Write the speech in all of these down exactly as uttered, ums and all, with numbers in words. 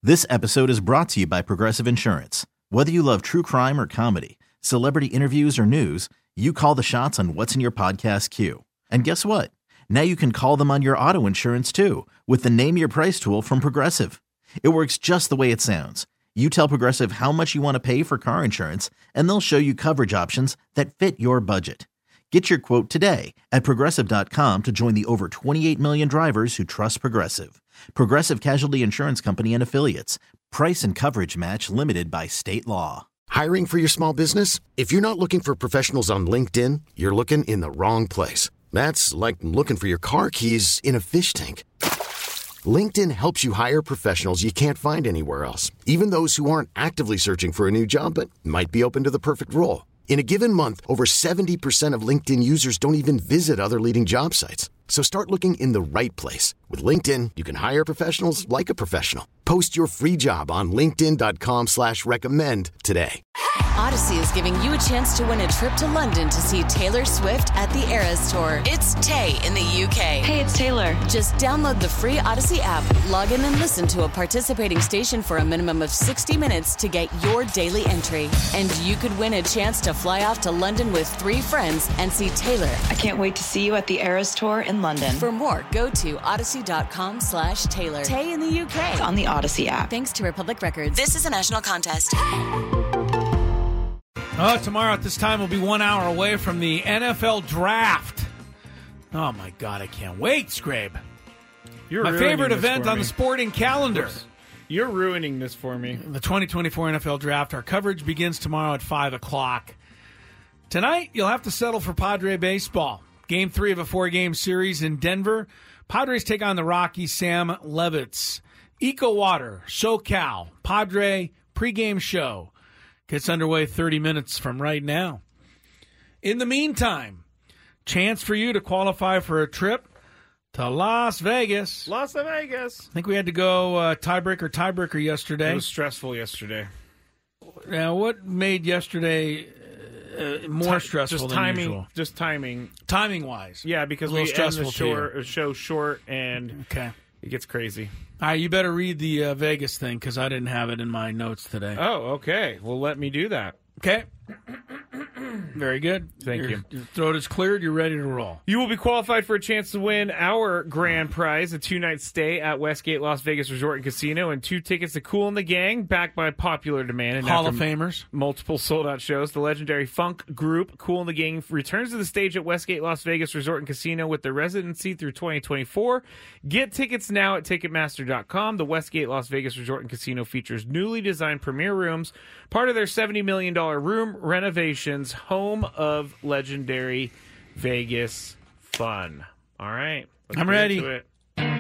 This episode is brought to you by Progressive Insurance. Whether you love true crime or comedy, celebrity interviews or news, you call the shots on what's in your podcast queue. And guess what? Now you can call them on your auto insurance too with the Name Your Price tool from Progressive. It works just the way it sounds. You tell Progressive how much you want to pay for car insurance, and they'll show you coverage options that fit your budget. Get your quote today at Progressive dot com to join the over twenty-eight million drivers who trust Progressive. Progressive Casualty Insurance Company and Affiliates. Price and coverage match limited by state law. Hiring for your small business? If you're not looking for professionals on LinkedIn, you're looking in the wrong place. That's like looking for your car keys in a fish tank. LinkedIn helps you hire professionals you can't find anywhere else, even those who aren't actively searching for a new job but might be open to the perfect role. In a given month, over seventy percent of LinkedIn users don't even visit other leading job sites. So start looking in the right place. With LinkedIn, you can hire professionals like a professional. Post your free job on linkedin dot com slash recommend today. Odyssey is giving you a chance to win a trip to London to see Taylor Swift at the Eras Tour. It's Tay in the U K. Hey, it's Taylor. Just download the free Odyssey app, log in and listen to a participating station for a minimum of sixty minutes to get your daily entry. And you could win a chance to fly off to London with three friends and see Taylor. I can't wait to see you at the Eras Tour in London. For more, go to odyssey dot com slash Taylor. Tay in the U K. It's on the Odyssey app. Thanks to Republic Records. This is a national contest. Oh, tomorrow at this time we'll be one hour away from the N F L Draft. Oh, my God, I can't wait, Scrabe. You're my favorite event on me. the sporting calendar. You're ruining this for me. The twenty twenty-four N F L Draft. Our coverage begins tomorrow at five o'clock. Tonight, you'll have to settle for Padre baseball. Game three of a four-game series in Denver. Padres take on the Rockies' Sam Levitz. Eco Water, SoCal, Padre pregame show gets underway thirty minutes from right now. In the meantime, chance for you to qualify for a trip to Las Vegas. Las Vegas. I think we had to go uh, tiebreaker, tiebreaker yesterday. It was stressful yesterday. Now, what made yesterday uh, more Ti- stressful just than timing, usual? Just timing. Timing-wise. Yeah, because A we little end the stressful short, to you. show short, and Okay. it gets crazy. All right, you better read the uh, Vegas thing because I didn't have it in my notes today. Oh, okay. Well, let me do that. Okay. Very good. Thank your, you. Your throat is cleared. You're ready to roll. You will be qualified for a chance to win our grand prize, a two-night stay at Westgate Las Vegas Resort and Casino, and two tickets to Kool and the Gang, backed by popular demand. And Hall after of Famers. multiple sold-out shows, the legendary funk group Kool and the Gang returns to the stage at Westgate Las Vegas Resort and Casino with their residency through twenty twenty-four. Get tickets now at Ticketmaster dot com. The Westgate Las Vegas Resort and Casino features newly designed premier rooms, part of their seventy million dollars room renovations, home of legendary Vegas fun. All right. let's I'm get ready. into it.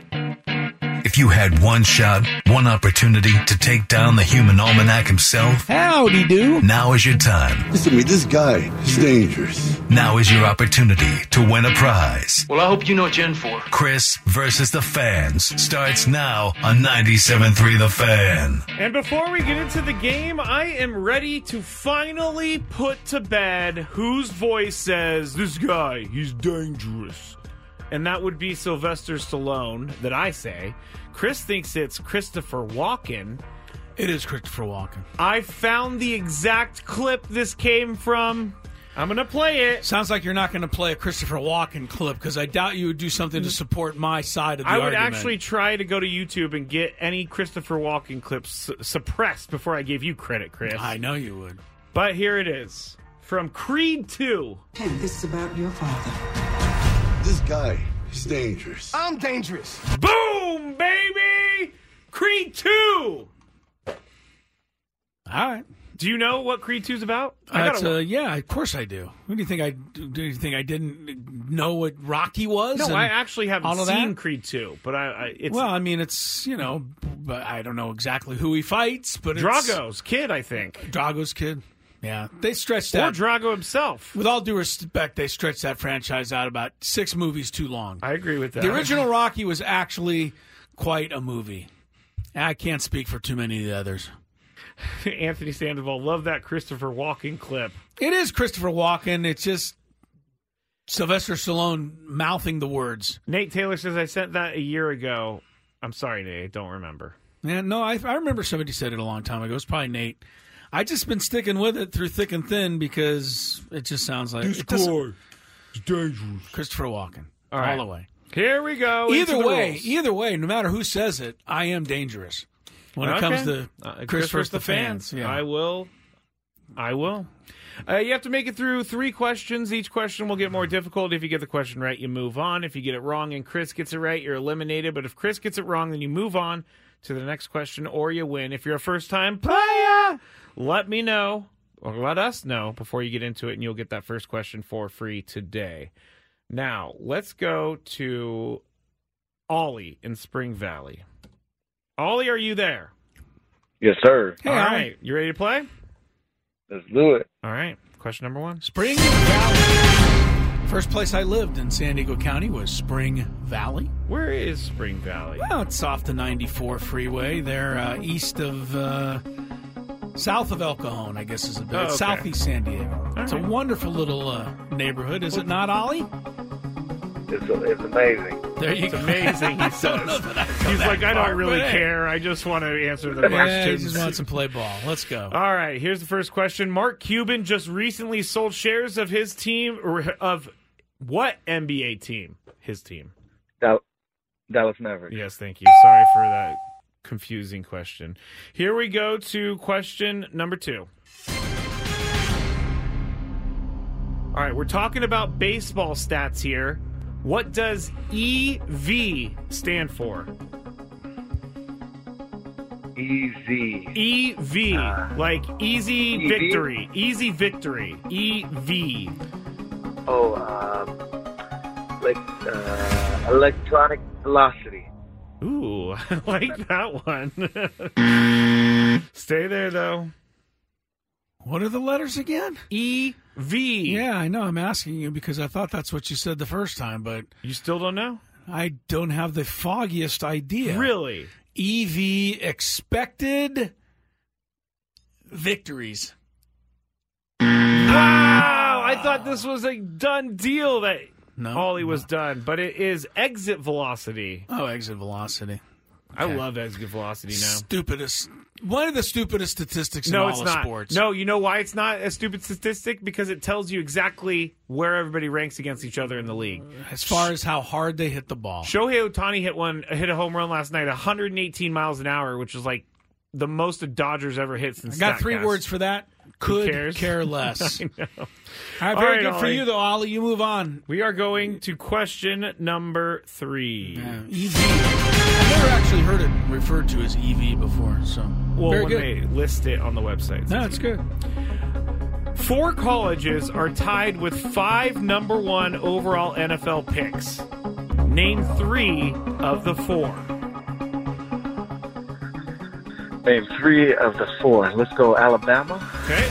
If you had one shot, one opportunity to take down the human almanac himself, Howdy do. now is your time. Listen to me, this guy is dangerous. Now is your opportunity to win a prize. Well, I hope you know what you're in for. Chris versus the Fans starts now on ninety-seven point three The Fan. And before we get into the game, I am ready to finally put to bed whose voice says, this guy, he's dangerous. And that would be Sylvester Stallone, that I say. Chris thinks it's Christopher Walken. It is Christopher Walken. I found the exact clip this came from. I'm going to play it. Sounds like you're not going to play a Christopher Walken clip because I doubt you would do something to support my side of the I argument. would actually try to go to YouTube and get any Christopher Walken clips su- suppressed before I gave you credit, Chris. I know you would. But here it is. From Creed two. Hey, this is about your father. This guy is dangerous. I'm dangerous. Boom, baby! Creed two! All right. Do you know what Creed two's about? I That's, gotta- uh, yeah, of course I do. Who do you think I do? You think I didn't know what Rocky was? no, and I actually haven't all of seen that? Creed two, but I, I it's Well, I mean, it's you know, but I don't know exactly who he fights, but it's Drago's kid, I think. Drago's kid. Yeah, they stretched Or that. Drago himself. With all due respect, they stretched that franchise out about six movies too long. I agree with that. The original Rocky was actually quite a movie. I can't speak for too many of the others. Anthony Sandoval, love that Christopher Walken clip. It is Christopher Walken. It's just Sylvester Stallone mouthing the words. Nate Taylor says, I sent that a year ago. I'm sorry, Nate. I don't remember. Yeah, no, I, I remember somebody said it a long time ago. It's probably Nate. I just been sticking with it through thick and thin because it just sounds like this it guy is dangerous. Christopher Walken, all, right. all the way. Here we go. Either way, rules. either way, no matter who says it, I am dangerous when okay. it comes to uh, Chris versus the fans. fans. Yeah. I will. I will. Uh, you have to make it through three questions. Each question will get more difficult. If you get the question right, you move on. If you get it wrong and Chris gets it right, you're eliminated. But if Chris gets it wrong, then you move on to the next question or you win. If you're a first-time player, let me know or let us know before you get into it, and you'll get that first question for free today. Now, let's go to Ollie in Spring Valley. Ollie, are you there? Yes, sir. Hey, All Ollie. right. You ready to play? Let's do it. All right. Question number one. Spring Valley. First place I lived in San Diego County was Spring Valley. Where is Spring Valley? Well, it's off the ninety-four freeway. They're uh, east of, uh, south of El Cajon, I guess is a bit. Oh, It's okay. southeast San Diego. All it's right. a wonderful little uh, neighborhood, is it not, Ollie? It's, it's amazing. There you It's go. amazing, he says. He's like, I don't really care. I just want to answer the Yeah, questions. he just wants to play ball. Let's go. All right, here's the first question. Mark Cuban just recently sold shares of his team, or of what N B A team? His team. Dal- Dallas Mavericks. Yes, thank you. Sorry for that confusing question. Here we go to question number two. All right, we're talking about baseball stats here. What does E V stand for? Easy. E V, Uh, like easy E V? victory. Easy victory. E V. Oh, um, like uh, electronic velocity. Ooh, I like that one. Stay there, though. What are the letters again? E V. Yeah, I know. I'm asking you because I thought that's what you said the first time, but You still don't know? I don't have the foggiest idea. Really? E V expected victories. Wow! I thought this was a done deal that No, Ollie was no. done, but it is exit velocity. Oh, exit velocity. I Okay. love exit velocity now. Stupidest. One of the stupidest statistics No, in it's all not. of sports. No, you know why it's not a stupid statistic? Because it tells you exactly where everybody ranks against each other in the league. As far as how hard they hit the ball. Shohei Ohtani hit one, hit a home run last night, one hundred eighteen miles an hour, which is like the most the Dodgers ever hit since. I got three StatCast. words for that. Could cares? care less. I know. All right, All very right, good for Ollie. you, though, Ollie. You move on. We are going to question number three. Yeah, E V. I've never actually heard it referred to as E V before, so Well, very when good. they list it on the website. No, it's good. Four colleges are tied with five number one overall N F L picks. Name three of the four. Name three of the four. Let's go Alabama. Okay.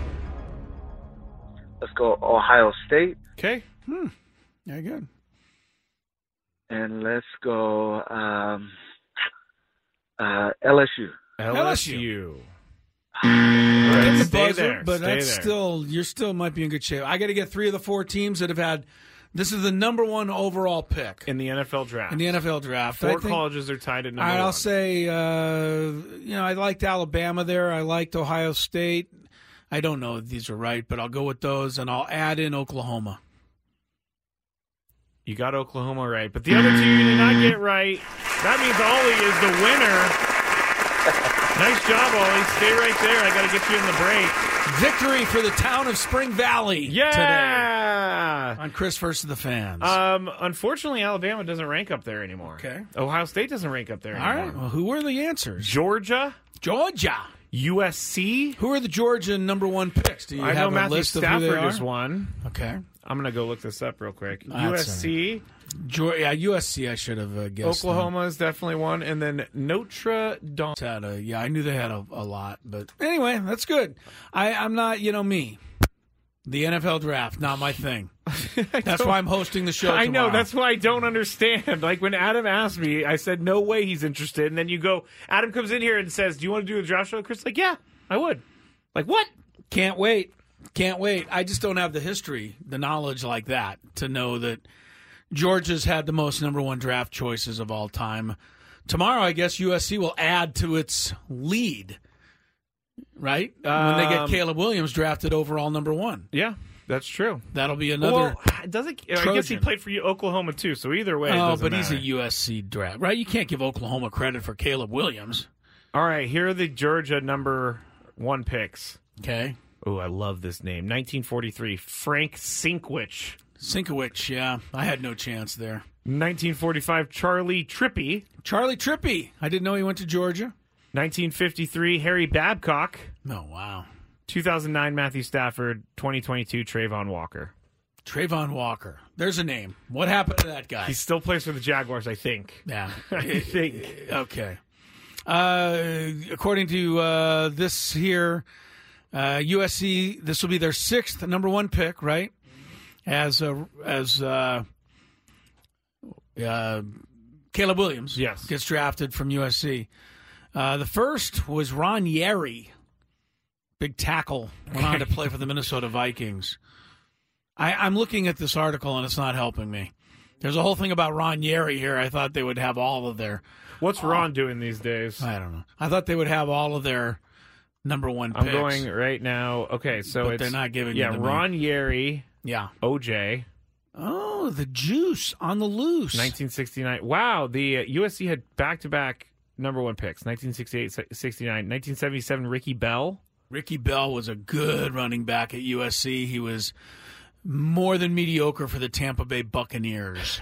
Let's go Ohio State. Okay. Hmm. Very good. And let's go um, uh, L S U. L S U. Get Right, the stay buzzer, there. but stay that's there. still you're still might be in good shape. I got to get three of the four teams that have had. This is the number one overall pick in the N F L draft. in the N F L draft. Four I think, colleges are tied at number All right, one. I'll say, uh, you know, I liked Alabama there. I liked Ohio State. I don't know if these are right, but I'll go with those, and I'll add in Oklahoma. You got Oklahoma right, but the other two you did not get right. That means Ollie is the winner. Nice job, Ollie. Stay right there. I got to get you in the break. Victory for the town of Spring Valley Yeah. today on Chris versus the Fans. Um, unfortunately, Alabama doesn't rank up there anymore. Okay. Ohio State doesn't rank up there All anymore. right. Well, who were the answers? Georgia, Georgia. U S C. Who are the Georgia number one picks? Do you I know have a Matthew list of who they Stafford are? is one. Okay. I'm going to go look this up real quick. That's U S C. Georgia, yeah, U S C I should have uh, guessed. Oklahoma is definitely one. And then Notre Dame. Had a, yeah, I knew they had a, a lot. But anyway, that's good. I, I'm not, you know, me. The N F L draft, not my thing. That's why I'm hosting the show I know. tomorrow. That's why I don't understand. Like when Adam asked me, I said, no way he's interested. And then you go, Adam comes in here and says, do you want to do a draft show? Chris is like, yeah, I would. Like, what? Can't wait. Can't wait. I just don't have the history, the knowledge like that to know that Georgia's had the most number one draft choices of all time. tomorrow, I guess U S C will add to its lead, right? Um, when they get Caleb Williams drafted overall number one. Yeah, that's true. That'll be another. Well, doesn't I guess he played for Oklahoma too, so either way, it oh, doesn't but matter. he's a U S C draft, right? You can't give Oklahoma credit for Caleb Williams. All right, here are the Georgia number one picks. Okay. Oh, I love this name. nineteen forty-three, Frank Sinkwich. Sinkwich, yeah. I had no chance there. nineteen forty-five, Charlie Trippy. Charlie Trippy. I didn't know he went to Georgia. nineteen fifty-three, Harry Babcock. Oh, wow. two thousand nine, Matthew Stafford. twenty twenty-two, Trayvon Walker. Trayvon Walker. There's a name. What happened to that guy? He still plays for the Jaguars, I think. Yeah. I think. Okay. Uh, according to uh, this here, uh, U S C, this will be their sixth number one pick, right? As uh, as uh, uh, Caleb Williams yes. gets drafted from U S C. Uh, the first was Ron Yary, big tackle, went on to play for the Minnesota Vikings. I, I'm looking at this article, and it's not helping me. There's a whole thing about Ron Yary here. I thought they would have all of their... What's Ron uh, doing these days? I don't know. I thought they would have all of their number one picks. I'm going right now. Okay, so but it's... they're not giving Yeah, them Ron Yary. Yeah. O J. Oh, the juice on the loose. nineteen sixty-nine. Wow, the uh, U S C had back-to-back number one picks. nineteen sixty-eight, sixty-nine. nineteen seventy-seven, Ricky Bell. Ricky Bell was a good running back at U S C. He was more than mediocre for the Tampa Bay Buccaneers.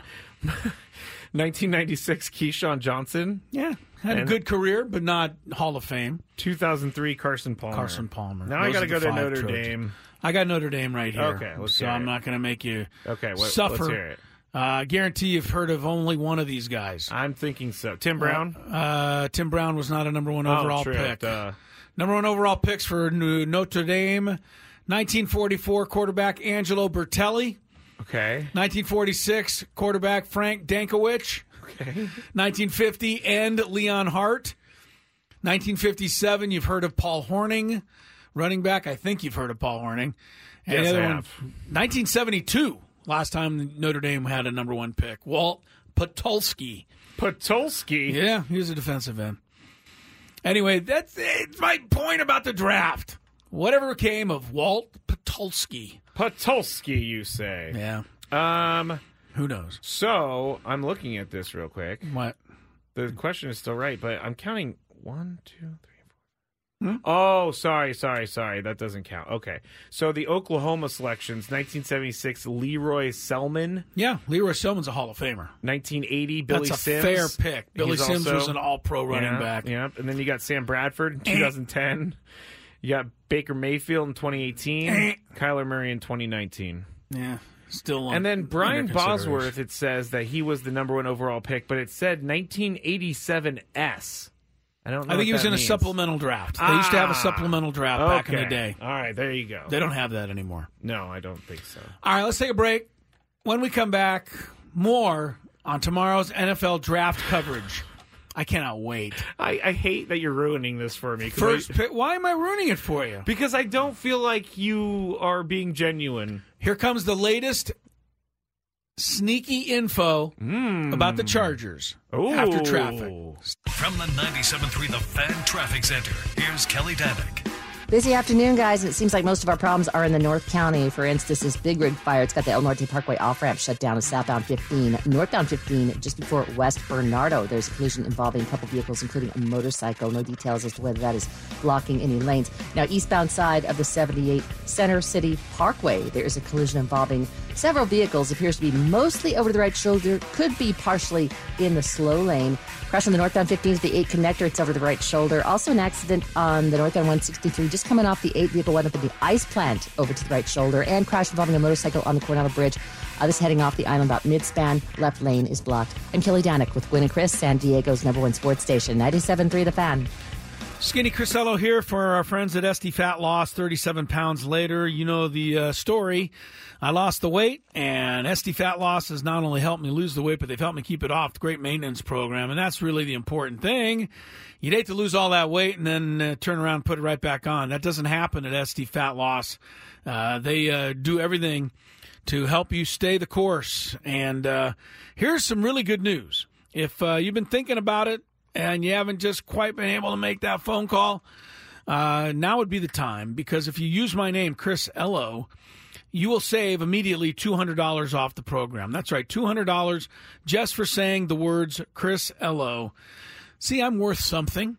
nineteen ninety-six, Keyshawn Johnson. Yeah, had and a good career, but not Hall of Fame. two thousand three, Carson Palmer. Carson Palmer. Now Those I got to go to Notre Trojans. Dame. I got Notre Dame right here. Okay, let's so hear I'm it. not going to make you okay, what, suffer. Let's hear it. Uh, I guarantee you've heard of only one of these guys. I'm thinking so. Tim Brown? Uh, uh, Tim Brown was not a number one overall oh, true. pick. Uh, number one overall picks for Notre Dame. nineteen forty-four quarterback Angelo Bertelli. Okay. nineteen forty-six quarterback Frank Dankowicz. Okay. nineteen fifty and Leon Hart. nineteen fifty-seven, you've heard of Paul Horning. Running back, I think you've heard of Paul Horning. And yes, the other I one, have. nineteen seventy-two, last time Notre Dame had a number one pick. Walt Patulski. Patulski? Yeah, he was a defensive end. Anyway, that's it's my point about the draft. Whatever came of Walt Patulski. Patulski, you say? Yeah. Um, Who knows? So, I'm looking at this real quick. What? The question is still right, but I'm counting one, two, three, four. Hmm? Oh, sorry, sorry, sorry. That doesn't count. Okay. So the Oklahoma selections, nineteen seventy-six, Leroy Selman. Yeah, Leroy Selman's a Hall of Famer. nineteen eighty, Billy That's a Sims. fair pick. Billy He's Sims also, was an all-pro running yeah, back. Yeah, and then you got Sam Bradford in two thousand ten. You got Baker Mayfield in twenty eighteen. Kyler Murray in twenty nineteen. Yeah, still on. And then Brian under Bosworth, it says that he was the number one overall pick, but it said nineteen eighty-seven S. I don't know I think what he was that in means. a supplemental draft. They ah, used to have a supplemental draft okay. back in the day. All right, there you go. They don't have that anymore. No, I don't think so. All right, let's take a break. When we come back, more on tomorrow's N F L draft coverage. I cannot wait. I, I hate that you're ruining this for me. First I, pick. Why am I ruining it for you? Because I don't feel like you are being genuine. Here comes the latest sneaky info mm. about the Chargers Ooh. after traffic. From the ninety-seven point three The Fan Traffic Center, here's Kelly Danick. Busy afternoon, guys. It seems like most of our problems are in the North County. For instance, this Big Rig fire, it's got the El Norte Parkway off-ramp shut down to southbound fifteen. Northbound fifteen, just before West Bernardo. There's a collision involving a couple vehicles, including a motorcycle. No details as to whether that is blocking any lanes. Now, eastbound side of the seventy-eight Center City Parkway, there is a collision involving several vehicles. Appears to be mostly over the right shoulder, could be partially in the slow lane. Crash on the northbound fifteen is the eight connector. It's over the right shoulder. Also an accident on the northbound one sixty-three, just coming off the eight vehicle went up in the ice plant over to the right shoulder. And crash involving a motorcycle on the Coronado Bridge. Uh, this heading off the island about mid-span. Left lane is blocked. I'm Kelly Danick with Gwynn and Chris, San Diego's number one sports station, ninety-seven point three The Fan. Skinny Crisello here for our friends at Esty Fat Loss, thirty-seven pounds later. You know the uh, story. I lost the weight, and Esty Fat Loss has not only helped me lose the weight, but they've helped me keep it off. Great maintenance program, and that's really the important thing. You'd hate to lose all that weight and then uh, turn around and put it right back on. That doesn't happen at Esty Fat Loss. Uh, they uh, do everything to help you stay the course. And uh, here's some really good news. If uh, you've been thinking about it, and you haven't just quite been able to make that phone call, uh, now would be the time, because if you use my name, Chris Ello, you will save immediately two hundred dollars off the program. That's right, two hundred dollars just for saying the words Chris Ello. See, I'm worth something.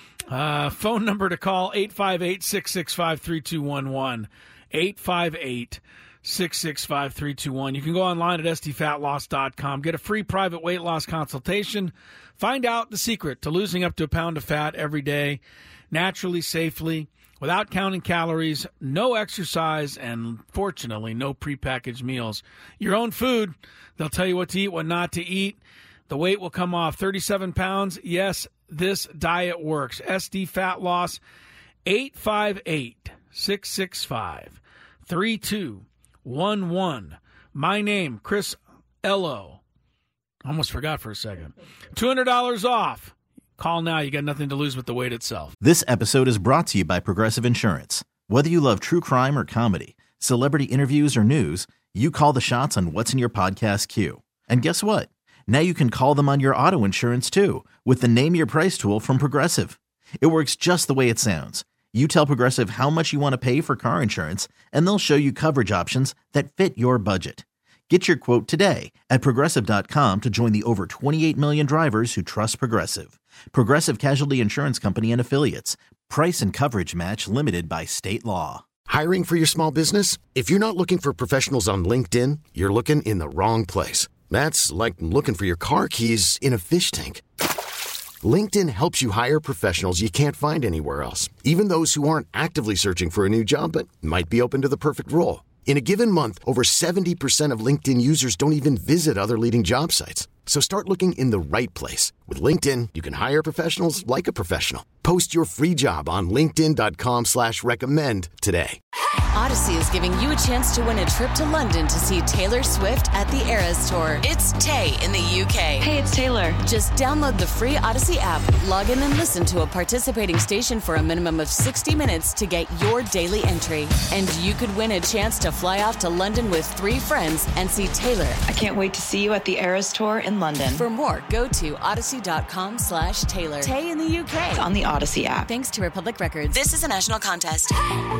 Uh, phone number to call, eight five eight, six six five, three two one one. eight five eight, six six five, three two one. You can go online at s t fat loss dot com. Get a free private weight loss consultation. Find out the secret to losing up to a pound of fat every day, naturally, safely, without counting calories, no exercise, and fortunately, no prepackaged meals. Your own food. They'll tell you what to eat, what not to eat. The weight will come off. thirty-seven pounds. Yes, this diet works. S D Fat Loss, eight five eight, six six five, three two one one. My name, Chris Ello. Almost forgot for a second. two hundred dollars off. Call now. You got nothing to lose but the weight itself. This episode is brought to you by Progressive Insurance. Whether you love true crime or comedy, celebrity interviews or news, you call the shots on what's in your podcast queue. And guess what? Now you can call them on your auto insurance too with the Name Your Price tool from Progressive. It works just the way it sounds. You tell Progressive how much you want to pay for car insurance, and they'll show you coverage options that fit your budget. Get your quote today at Progressive dot com to join the over twenty-eight million drivers who trust Progressive. Progressive Casualty Insurance Company and Affiliates. Price and coverage match limited by state law. Hiring for your small business? If you're not looking for professionals on LinkedIn, you're looking in the wrong place. That's like looking for your car keys in a fish tank. LinkedIn helps you hire professionals you can't find anywhere else, even those who aren't actively searching for a new job but might be open to the perfect role. In a given month, over seventy percent of LinkedIn users don't even visit other leading job sites. So start looking in the right place. With LinkedIn, you can hire professionals like a professional. Post your free job on linkedin dot com slash recommend today. Odyssey is giving you a chance to win a trip to London to see Taylor Swift at the Eras Tour. It's Tay in the U K. Hey, it's Taylor. Just download the free Odyssey app, log in and listen to a participating station for a minimum of sixty minutes to get your daily entry. And you could win a chance to fly off to London with three friends and see Taylor. I can't wait to see you at the Eras Tour in London. For more, go to odyssey dot com slash Taylor. Tay in the U K. It's on the Odyssey app. Thanks to Republic Records. This is a national contest.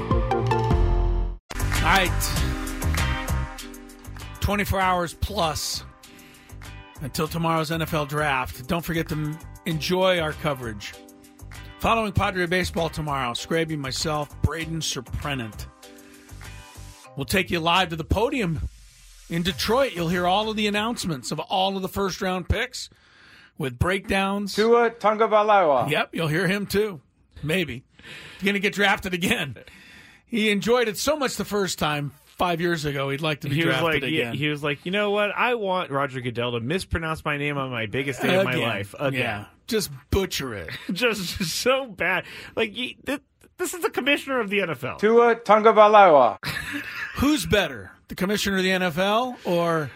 All right, twenty-four hours plus until tomorrow's N F L draft. Don't forget to enjoy our coverage. Following Padre baseball tomorrow, Scraby, myself, Braden Surprenant. We'll take you live to the podium in Detroit. You'll hear all of the announcements of all of the first-round picks with breakdowns. Tua Tagovailoa. Yep, you'll hear him too. Maybe. He's going to get drafted again. He enjoyed it so much the first time five years ago. He'd like to be he drafted was like, again. Yeah, he was like, you know what? I want Roger Goodell to mispronounce my name on my biggest day of my Again. life again. Yeah, just butcher it. just so bad. Like he, th- this is the commissioner of the N F L. Tua Tagovailoa. Who's better, the commissioner of the N F L or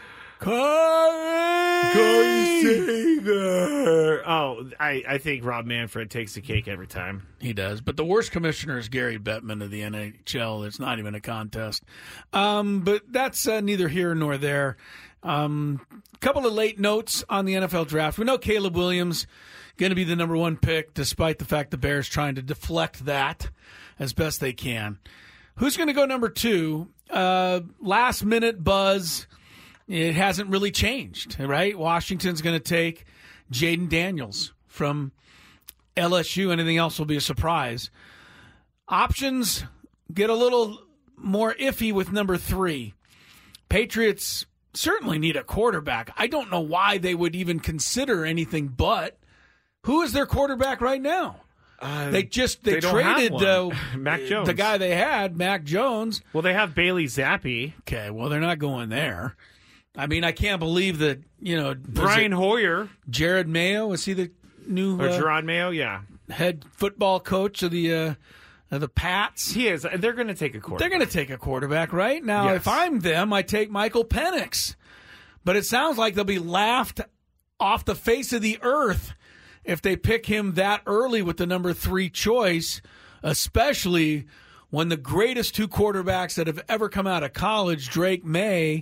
Corey Seager? Oh, I, I think Rob Manfred takes the cake every time. He does. But the worst commissioner is Gary Bettman of the N H L. It's not even a contest. Um, but that's uh, neither here nor there. A um, couple of late notes on the N F L draft. We know Caleb Williams going to be the number one pick, despite the fact the Bears trying to deflect that as best they can. Who's going to go number two? Uh, last minute buzz. It hasn't really changed, right? Washington's going to take Jaden Daniels from L S U. Anything else will be a surprise. Options get a little more iffy with number three. Patriots certainly need a quarterback. I don't know why they would even consider anything but. Who is their quarterback right now? Uh, they just they, they don't traded have uh, Mac Jones. the guy they had, Mac Jones. Well, they have Bailey Zappi. Okay, well, they're not going there. I mean, I can't believe that, you know. Brian Hoyer. Jared Mayo, is he the new Or uh, Gerard Mayo, yeah. head football coach of the uh, of the Pats? He is. They're going to take a quarterback. They're going to take a quarterback, right? Now, Yes. if I'm them, I take Michael Penix. But it sounds like they'll be laughed off the face of the earth if they pick him that early with the number three choice, especially when the greatest two quarterbacks that have ever come out of college, Drake May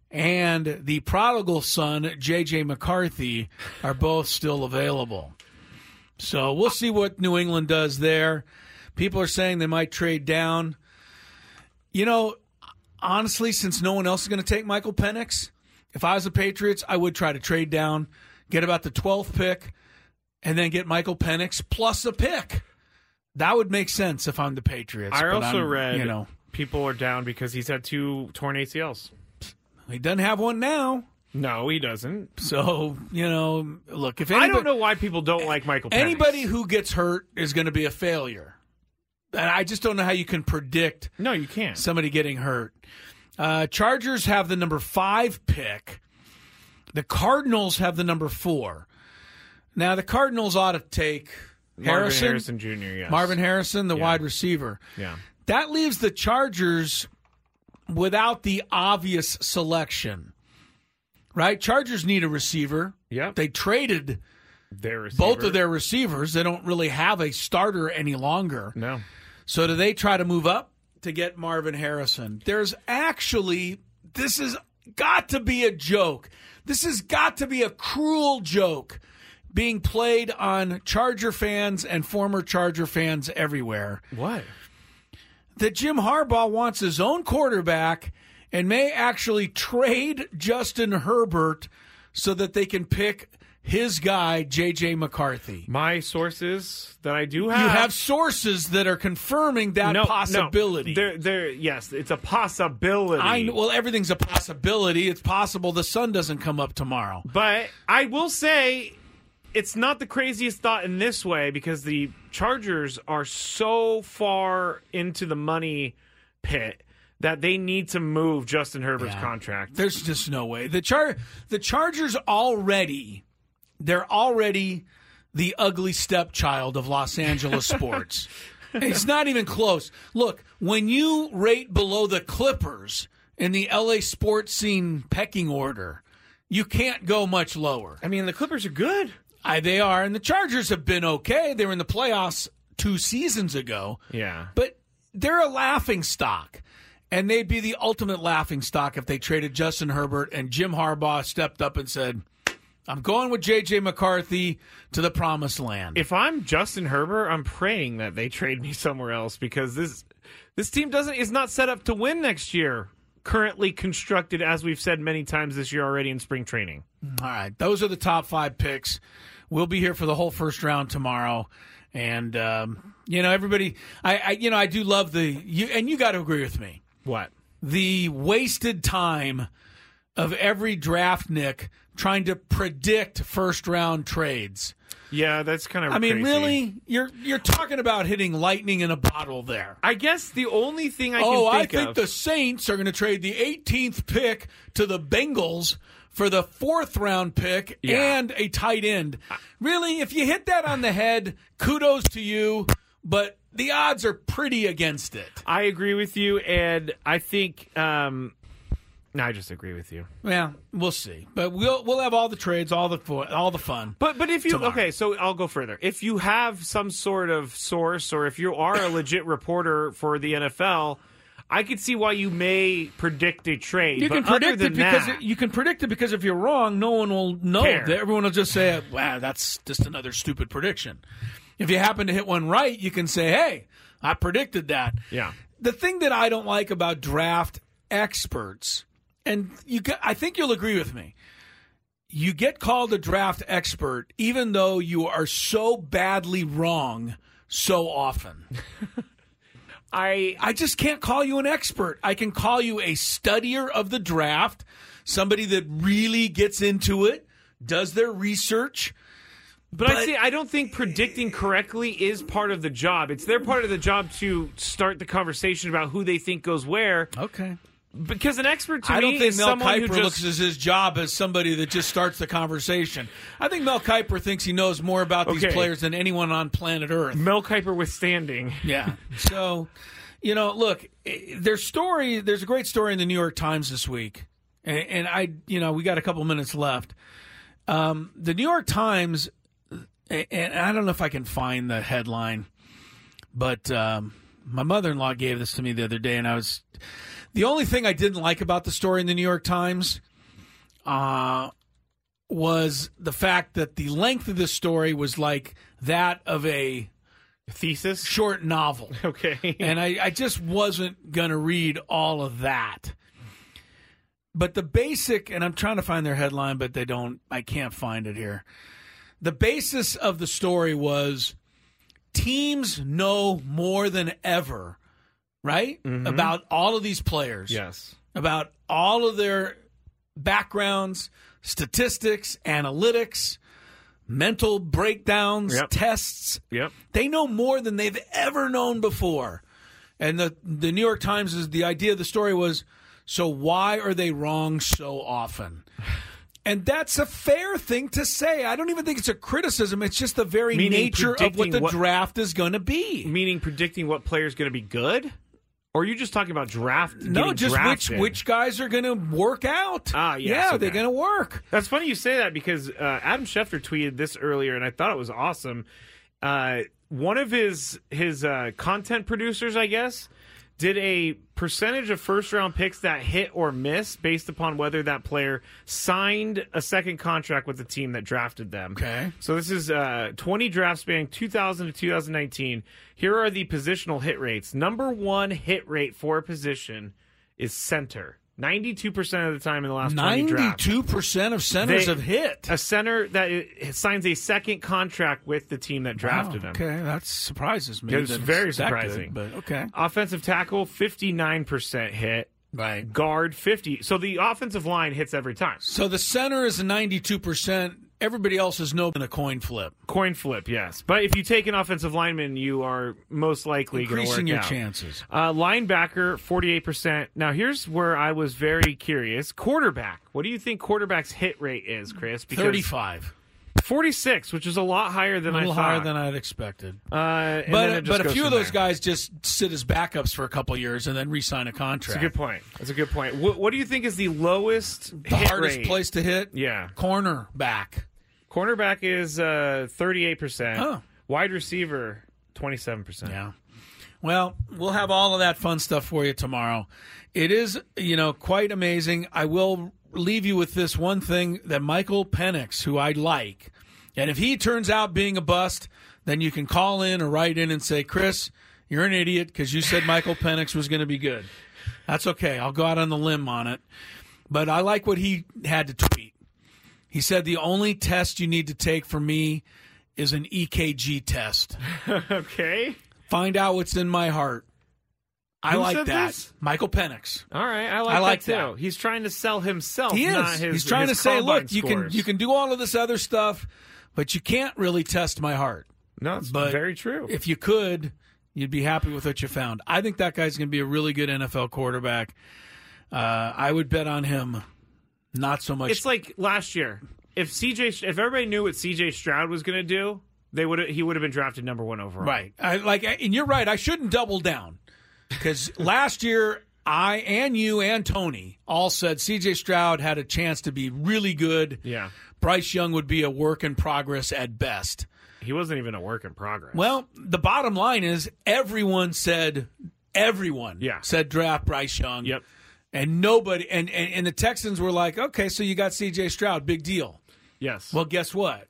and the prodigal son, J J McCarthy, are both still available. So we'll see what New England does there. People are saying they might trade down. You know, honestly, since no one else is going to take Michael Penix, if I was the Patriots, I would try to trade down, get about the twelfth pick, and then get Michael Penix plus a pick. That would make sense if I'm the Patriots. I but also I'm, read you know, people are down because he's had two torn A C Ls. He doesn't have one now. No, he doesn't. So, you know, look, if anybody, I don't know why people don't like Michael Penix. Anybody who gets hurt is going to be a failure. And I just don't know how you can predict no, you can't. somebody getting hurt. Uh, Chargers have the number five pick. The Cardinals have the number four. Now, the Cardinals ought to take Marvin Harrison, Harrison Junior, yes. Marvin Harrison, the yeah. wide receiver. Yeah. That leaves the Chargers without the obvious selection. Right? Chargers need a receiver. Yep. They traded their receiver. both of their receivers. They don't really have a starter any longer. No. So do they try to move up to get Marvin Harrison? There's actually, this has got to be a joke. This has got to be a cruel joke being played on Charger fans and former Charger fans everywhere. What? That Jim Harbaugh wants his own quarterback and may actually trade Justin Herbert so that they can pick his guy, J J McCarthy. My sources that I do have. You have sources that are confirming that no, possibility. No. They're, they're, yes, it's a possibility. I, well, everything's a possibility. It's possible the sun doesn't come up tomorrow. But I will say it's not the craziest thought in this way because the Chargers are so far into the money pit that they need to move Justin Herbert's yeah. contract. There's just no way. The Char- the Chargers already, they're already the ugly stepchild of Los Angeles sports. It's not even close. Look, when you rate below the Clippers in the L A sports scene pecking order, you can't go much lower. I mean, the Clippers are good. I, they are, and the Chargers have been okay. They were in the playoffs two seasons ago. Yeah. But they're a laughing stock. And they'd be the ultimate laughing stock if they traded Justin Herbert and Jim Harbaugh stepped up and said, I'm going with J J McCarthy to the promised land. If I'm Justin Herbert, I'm praying that they trade me somewhere else because this this team doesn't is not set up to win next year. Currently constructed, as we've said many times this year already in spring training. All right. Those are the top five picks. We'll be here for the whole first round tomorrow. And, um, you know, everybody, I, I, you know, I do love the, you, and you got to agree with me. What? The wasted time of every draft, Nick, trying to predict first-round trades. Yeah, that's kind of I mean, crazy. really? You're you're talking about hitting lightning in a bottle there. I guess the only thing I oh, can think I think of... the Saints are going to trade the eighteenth pick to the Bengals for the fourth-round pick Yeah. and a tight end. Really, if you hit that on the head, kudos to you, but the odds are pretty against it. I agree with you, and I think... Um, no, I just agree with you. Yeah, we'll see. But we'll we'll have all the trades, all the fo- all the fun. But but if you tomorrow. okay, so I'll go further. If you have some sort of source, or if you are a legit reporter for the N F L, I could see why you may predict a trade. You but can predict other it than because that, it, you can predict it because if you're wrong, no one will know. Care. Everyone will just say, "Wow, that's just another stupid prediction." If you happen to hit one right, you can say, "Hey, I predicted that." Yeah. The thing that I don't like about draft experts. And you, get, I think you'll agree with me. You get called a draft expert even though you are so badly wrong so often. I I just can't call you an expert. I can call you a studier of the draft, somebody that really gets into it, does their research. But, but I see. I don't think predicting correctly is part of the job. It's their part of the job to start the conversation about who they think goes where. Okay. Because an expert to I me don't think is Mel someone Kiper who just... looks at his job as somebody that just starts the conversation. I think Mel Kiper thinks he knows more about these Okay. players than anyone on planet Earth. Mel Kiper withstanding. Yeah. So, you know, look, there's story. There's a great story in the New York Times this week, and, and I, you know, we got a couple minutes left. Um, the New York Times, and I don't know if I can find the headline, but um, my mother-in-law gave this to me the other day, and I was. The only thing I didn't like about the story in the New York Times uh, was the fact that the length of this story was like that of a thesis, short novel. Okay. And I, I just wasn't going to read all of that. But the basic, and I'm trying to find their headline, but they don't, I can't find it here. The basis of the story was teams know more than ever, right? Mm-hmm. About all of these players. Yes. About all of their backgrounds, statistics, analytics, mental breakdowns, yep. tests. Yep. They know more than they've ever known before. And the, the New York Times, is the idea of the story was, so why are they wrong so often? And that's a fair thing to say. I don't even think it's a criticism. It's just the very meaning nature of what the what, draft is going to be. Meaning predicting what player is going to be good? Or are you just talking about draft? No, just drafted? which which guys are going to work out. Ah, yes, yeah, okay. they're going to work. That's funny you say that because uh, Adam Schefter tweeted this earlier, and I thought it was awesome. Uh, one of his his uh, content producers, I guess, did a percentage of first-round picks that hit or miss based upon whether that player signed a second contract with the team that drafted them. Okay. So this is uh, twenty drafts spanning two thousand to two thousand nineteen. Here are the positional hit rates. Number one hit rate for a position is center. ninety-two percent of the time in the last twenty drafts. ninety-two percent of centers They, have hit. A center that it, signs a second contract with the team that drafted wow, him. Okay, that surprises me. It's that very it's that surprising. Good, but okay. Offensive tackle, fifty-nine percent hit. Right. Guard, fifty. So the offensive line hits every time. So the center is a ninety-two percent. Everybody else is no in a coin flip. Coin flip, yes. But if you take an offensive lineman, you are most likely going to work Increasing your out. chances. Uh, linebacker, forty-eight percent. Now, here's where I was very curious. Quarterback. What do you think quarterback's hit rate is, Chris? Because thirty-five. forty-six, which is a lot higher than a little I thought. higher than I'd expected. Uh, and but then it just but a goes few of from those there. guys just sit as backups for a couple years and then re-sign a contract. That's a good point. That's a good point. What, what do you think is the lowest The hit hardest rate? place to hit? Yeah. Cornerback. Cornerback is uh, thirty-eight percent. Huh. Wide receiver, twenty-seven percent. Yeah. Well, we'll have all of that fun stuff for you tomorrow. It is, you know, quite amazing. I will leave you with this one thing that Michael Penix, who I like, and if he turns out being a bust, then you can call in or write in and say, Chris, you're an idiot because you said Michael Penix was going to be good. That's okay. I'll go out on the limb on it. But I like what he had to tweet. He said, the only test you need to take for me is an E K G test. Okay. Find out what's in my heart. I Who like said that. this? Michael Penix. All right, I like, I like that too. that. He's trying to sell himself. He is. Not his, He's trying his to say, combine look, you can scores. you can do all of this other stuff, but you can't really test my heart. No, it's but very true. If you could, you'd be happy with what you found. I think that guy's going to be a really good N F L quarterback. Uh, I would bet on him. Not so much. It's like last year. If C J, if everybody knew what C J Stroud was going to do, they would he would have been drafted number one overall. Right. I, like, and you're right. I shouldn't double down because last year I and you and Tony all said C J Stroud had a chance to be really good. Yeah. Bryce Young would be a work in progress at best. He wasn't even a work in progress. Well, the bottom line is everyone said everyone yeah. said draft Bryce Young. Yep. And nobody and, and, and the Texans were like, okay, so you got C J Stroud, big deal. Yes. Well, guess what?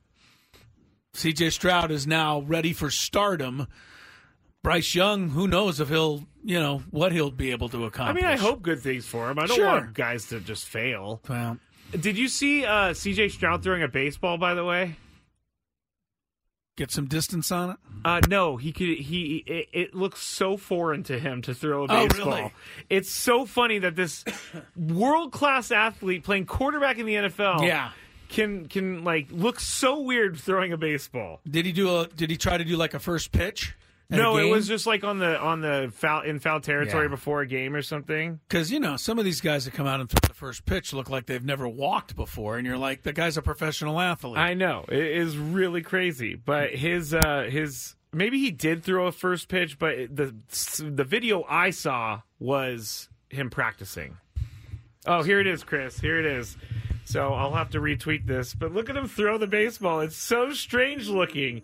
C J Stroud is now ready for stardom. Bryce Young, who knows if he'll, you know, what he'll be able to I accomplish. mean, I hope good things for him. I don't Sure. want guys to just fail. Well, did you see uh, C J Stroud throwing a baseball, by the way? Get some distance on it? Uh, no, he could. He it, it looks so foreign to him to throw a Oh, baseball. really? It's so funny that this world class athlete playing quarterback in the N F L, Yeah. can can like look so weird throwing a baseball. Did he do a did he try to do like a first pitch? at a No, it game? was just like on the on the foul in foul territory Yeah. before a game or something. Because, you know, some of these guys that come out and throw the first pitch look like they've never walked before, and you're like, the guy's a professional athlete. I know it is really crazy, but his uh, his maybe he did throw a first pitch, but the the video I saw was him practicing. Oh, here it is, Chris. Here it is. So I'll have to retweet this, but look at him throw the baseball. It's so strange looking.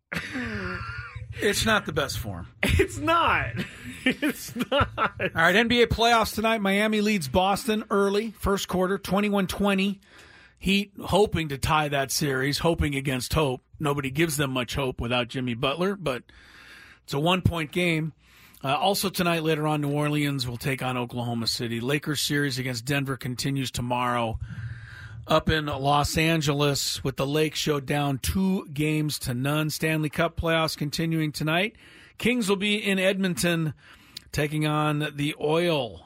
It's not the best form. It's not. It's not. All right, N B A playoffs tonight. Miami leads Boston early, first quarter, twenty-one twenty. Heat hoping to tie that series, hoping against hope. Nobody gives them much hope without Jimmy Butler, but it's a one-point game. Uh, also tonight, later on, New Orleans will take on Oklahoma City. Lakers series against Denver continues tomorrow. Up in Los Angeles with the Lakes showed down two games to none. Stanley Cup playoffs continuing tonight. Kings will be in Edmonton taking on the Oilers.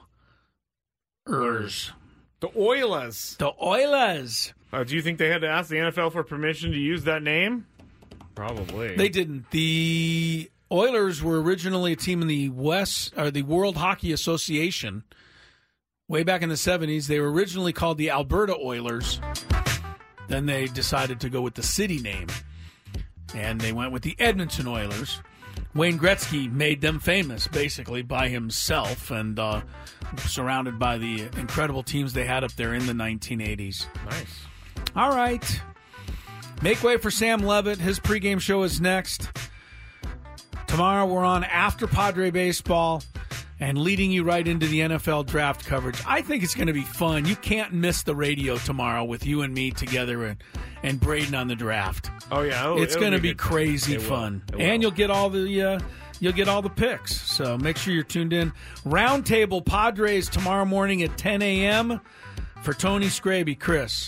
The Oilers. The Oilers. Uh, do you think they had to ask the N F L for permission to use that name? Probably. They didn't. The Oilers were originally a team in the West or the World Hockey Association. Way back in the seventies, they were originally called the Alberta Oilers. Then they decided to go with the city name, and they went with the Edmonton Oilers. Wayne Gretzky made them famous, basically, by himself, and uh, surrounded by the incredible teams they had up there in the nineteen eighties. Nice. All right. Make way for Sam Levitt. His pregame show is next. Tomorrow we're on after Padre baseball and leading you right into the N F L draft coverage. I think it's going to be fun. You can't miss the radio tomorrow with you and me together and, and Braden on the draft. Oh yeah, it'll, it's it'll going to be be crazy fun, will. and you'll get all the uh, you'll get all the picks. So make sure you're tuned in. Roundtable Padres tomorrow morning at ten a.m. for Tony Scraby. Chris.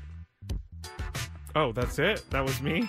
Oh, that's it. That was me.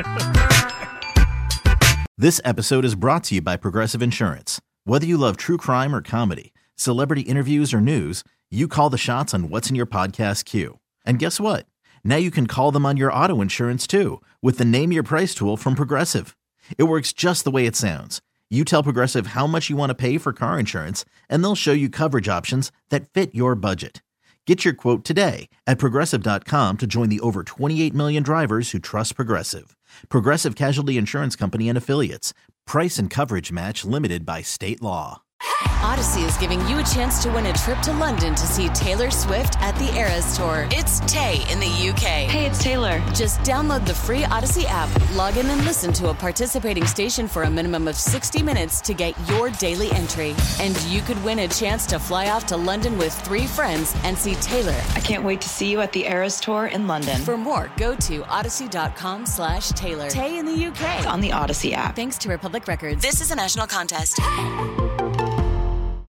This episode is brought to you by Progressive Insurance. Whether you love true crime or comedy, celebrity interviews or news, you call the shots on what's in your podcast queue. And guess what? Now you can call them on your auto insurance too with the Name Your Price tool from Progressive. It works just the way it sounds. You tell Progressive how much you want to pay for car insurance, and they'll show you coverage options that fit your budget. Get your quote today at Progressive dot com to join the over twenty-eight million drivers who trust Progressive. Progressive Casualty Insurance Company and Affiliates. Price and coverage match limited by state law. Odyssey is giving you a chance to win a trip to London to see Taylor Swift at the Eras Tour. It's Tay in the U K. Hey, it's Taylor. Just download the free Odyssey app, log in and listen to a participating station for a minimum of sixty minutes to get your daily entry. And you could win a chance to fly off to London with three friends and see Taylor. I can't wait to see you at the Eras Tour in London. For more, go to odyssey.com slash Taylor. Tay in the U K. On the Odyssey app. Thanks to Republic Records. This is a national contest.